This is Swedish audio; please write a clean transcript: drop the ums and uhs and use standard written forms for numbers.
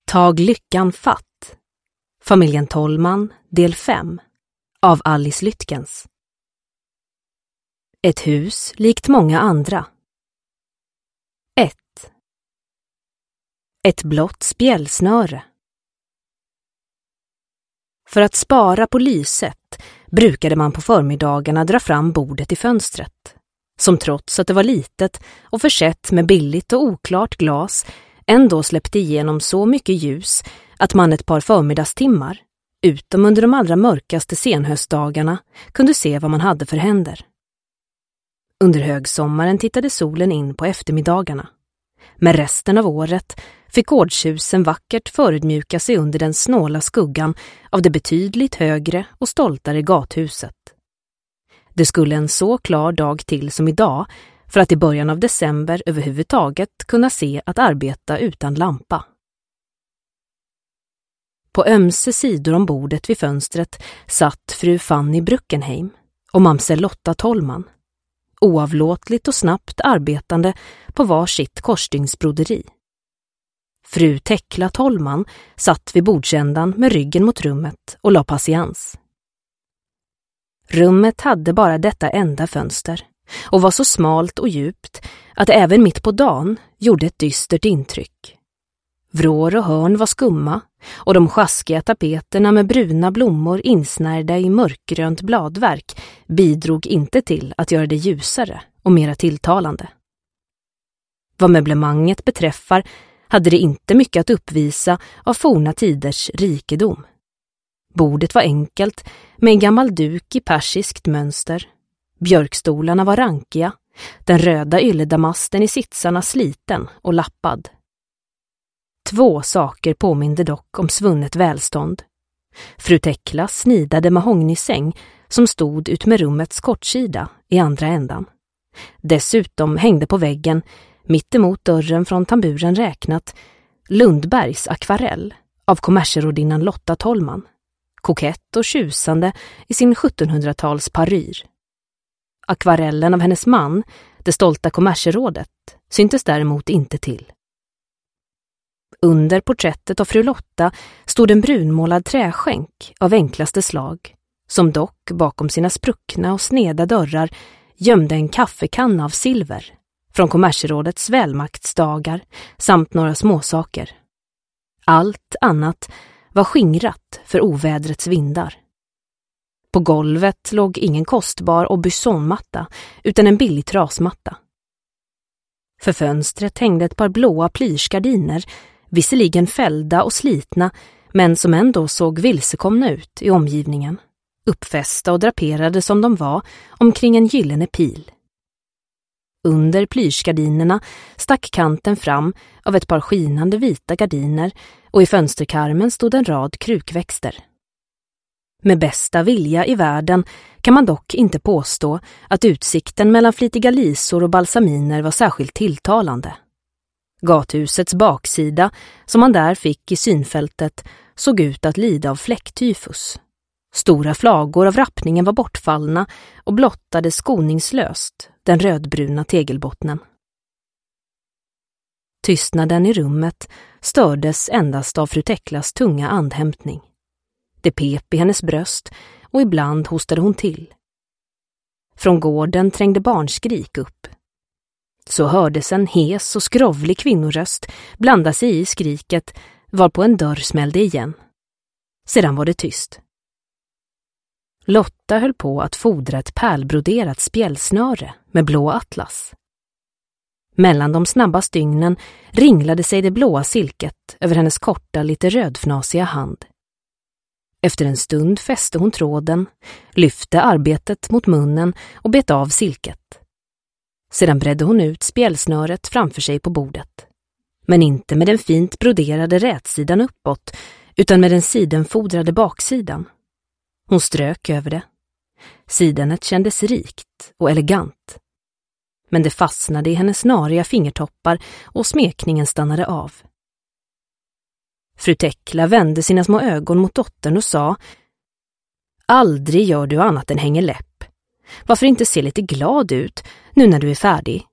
Tag lyckan fatt. Familjen Tollman, del 5 av Alice Lytkens. Ett hus likt många andra. 1. Ett blått spjälsnöre. För att spara på lyset brukade man på förmiddagarna dra fram bordet i fönstret, som trots att det var litet och försett med billigt och oklart glas ändå släppte igenom så mycket ljus att man ett par förmiddagstimmar, utom under de allra mörkaste senhöstdagarna, kunde se vad man hade för händer. Under högsommaren tittade solen in på eftermiddagarna. Men resten av året fick gårdshusen vackert förödmjuka sig under den snåla skuggan av det betydligt högre och stoltare gathuset. Det skulle en så klar dag till som idag för att i början av december överhuvudtaget kunna se att arbeta utan lampa. På ömse sidor om bordet vid fönstret satt fru Fanny Bruckenheim och mamsell Lotta Tollman, oavlåtligt och snabbt arbetande på var sitt korsstygnsbroderi. Fru Tekla Tollman satt vid bordsändan med ryggen mot rummet och la patiens. Rummet hade bara detta enda fönster och var så smalt och djupt att det även mitt på dagen gjorde ett dystert intryck. Vrår och hörn var skumma och de sjaskiga tapeterna med bruna blommor insnärda i mörkgrönt bladverk bidrog inte till att göra det ljusare och mera tilltalande. Vad möblemanget beträffar hade det inte mycket att uppvisa av forna tiders rikedom. Bordet var enkelt med en gammal duk i persiskt mönster. Björkstolarna var rankiga, den röda ylledamasten i sitsarna sliten och lappad. 2 saker påminde dock om svunnet välstånd. Fru Teklas snidade mahognysäng som stod ut med rummets kortsida i andra ändan. Dessutom hängde på väggen, mitt emot dörren från tamburen räknat, Lundbergs akvarell av kommerserodinnan Lotta Tollman, kokett och tjusande i sin 1700-tals paryr. Akvarellen av hennes man, det stolta kommerserådet, syntes däremot inte till. Under porträttet av fru Lotta stod en brunmålad träskänk av enklaste slag, som dock bakom sina spruckna och sneda dörrar gömde en kaffekanna av silver från kommerserådets välmaktsdagar samt några småsaker. Allt annat var skingrat för ovädrets vindar. På golvet låg ingen kostbar aubusonmatta utan en billig trasmatta. För fönstret hängde ett par blåa plyschgardiner, visserligen fällda och slitna, men som ändå såg vilsekomna ut i omgivningen, uppfästa och draperade som de var omkring en gyllene pil. Under plyschgardinerna stack kanten fram av ett par skinande vita gardiner och i fönsterkarmen stod en rad krukväxter. Med bästa vilja i världen kan man dock inte påstå att utsikten mellan flitiga lisor och balsaminer var särskilt tilltalande. Gathusets baksida, som man där fick i synfältet, såg ut att lida av fläcktyfus. Stora flagor av rappningen var bortfallna och blottade skoningslöst den rödbruna tegelbottnen. Tystnaden i rummet stördes endast av fru Teklas tunga andhämtning. Det pep i hennes bröst och ibland hostade hon till. Från gården trängde barnskrik upp. Så hördes en hes och skrovlig kvinnoröst blanda sig i skriket, varpå en dörr smällde igen. Sedan var det tyst. Lotta höll på att fodra ett pärlbroderat spjälsnöre med blå atlas. Mellan de snabba stygnen ringlade sig det blåa silket över hennes korta, lite rödfnasiga hand. Efter en stund fäste hon tråden, lyfte arbetet mot munnen och bet av silket. Sedan bredde hon ut spjälsnöret framför sig på bordet. Men inte med den fint broderade rätsidan uppåt, utan med den sidenfodrade baksidan. Hon strök över det. Sidanet kändes rikt och elegant. Men det fastnade i hennes snariga fingertoppar och smekningen stannade av. Fru Tekla vände sina små ögon mot dottern och sa: "Aldrig gör du annat än hänger läpp. Varför inte se lite glad ut nu när du är färdig?